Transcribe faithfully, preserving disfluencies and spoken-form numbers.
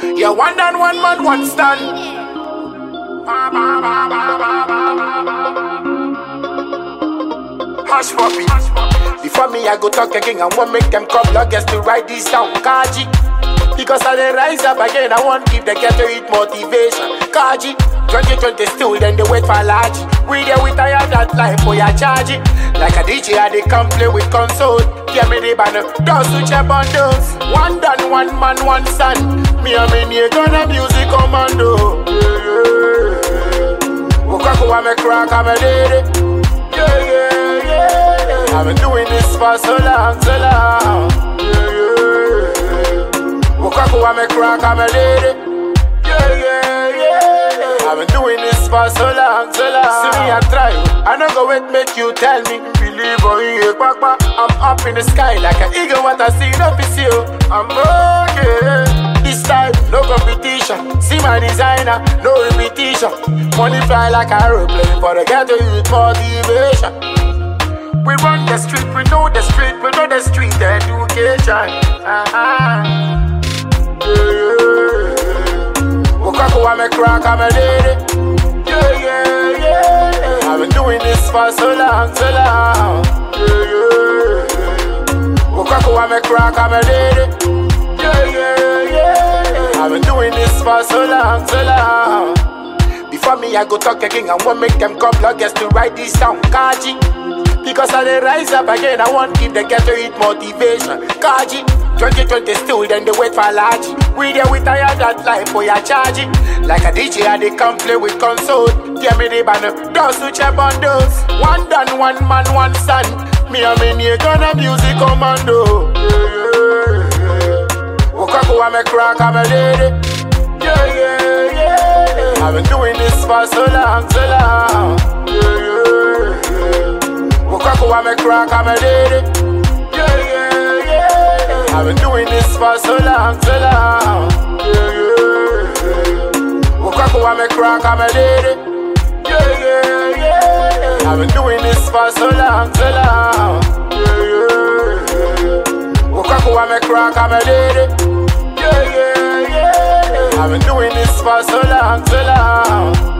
Yeah, one and one man, one stand. Hush puppy. Before me, I go talk again. I want make them come luggers to write this down. Kaji. Because I dey rise up again. I want give the ghetto eat motivation. Kaji. twenty twenty still, then they wait for Laji. We there, we tired that life, for ya charge it. Like a D J, I they come play with console. Give me the banner, don't switch up on those. One done, one man, one son. Me and me near gonna music commando. Wakaku, I'm a crack, I'm a lady. Yeah, yeah, yeah. I've been doing this for so long, so long. Yeah, yeah. Wakaku, I'm a crack, I'm a lady. Yeah, yeah, yeah. I've been doing this for so long, so long. See me, I try. I don't go wait, make you tell me. Believe or you, papa. I'm up in the sky like an eagle. What I see, no is you. I'm okay. This time, no competition. See my designer, no repetition. Money fly like an aeroplane for the ghetto youth motivation. We run the street, we know the street, we know the street education. Uh-huh. Yeah. Wakaku, I'm a crack, I'm a lady. Yeah, yeah, yeah. I've been doing this for so long, so long. Yeah, yeah. Wakaku, I'm a crack, I'm a lady. Yeah, yeah, yeah. I've been doing this for so long, so long. Before me, I go talk again. I want make them come bloggers to write this down. Kaji. Because I dey rise up again. I want give the ghetto eat motivation. Kaji. twenty twenty still, then they wait for Laji. We there, we tired that life, for ya charge it. Like a D J, I they come play with console. Give me the banner, don't switch up on those. One done, one man, one son. Me and me near gonna music commando. Yeah, yeah, yeah. Wakaku, I'm a crack, I'm a lady. Yeah, yeah, yeah. I've been doing this for so long, so long. Yeah, yeah, yeah. Wakaku, I'm a crack, I'm a lady. Yeah, yeah, yeah. I've been doing this for so long, so long. Yeah, yeah, yeah. Wakaku, I'm a crack, I'm a lady. Yeah, yeah, yeah. I've been doing this for so long, so long. Yeah, yeah, yeah. Wakaku, I'm a crack, I'm a lady. Yeah, yeah, yeah. I've been doing this for so long, so long.